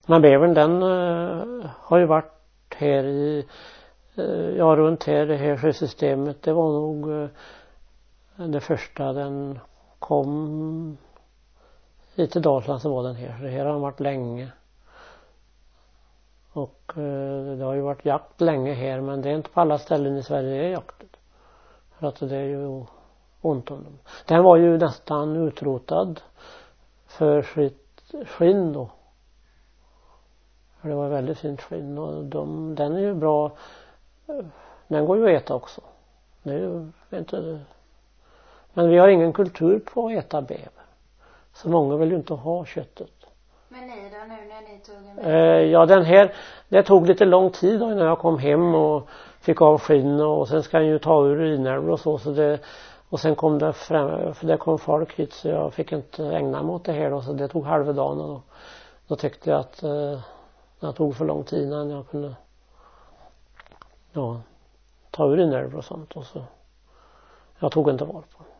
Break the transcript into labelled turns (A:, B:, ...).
A: Men bävern den har ju varit här i runt här, det här sjösystemet. Det var nog det första den kom hit till Dalsland, så var den här. Det här har varit länge. Och det har ju varit jakt länge här, men det är inte på alla ställen i Sverige det är jakt. För att det är ju ont om dem. Den var ju nästan utrotad för sitt skinn då. För det var väldigt fint skinn och den är ju bra. Den går ju att äta också. Det är ju inte. Men vi har ingen kultur på att äta bäver. Så många vill ju inte ha köttet.
B: Men ni då, nu när ni tog en
A: ja, den här, det tog lite lång tid då när jag kom hem och fick av skinn, och sen ska jag ju ta ur urinärvor och så det, och sen kom det fram, för det kom folk hit så jag fick inte ägna mig åt det här då, så det tog halva dagen, och då tyckte jag att det tog för lång tid innan jag kunde ta ur urinärvor och sånt, och så jag tog inte vara på.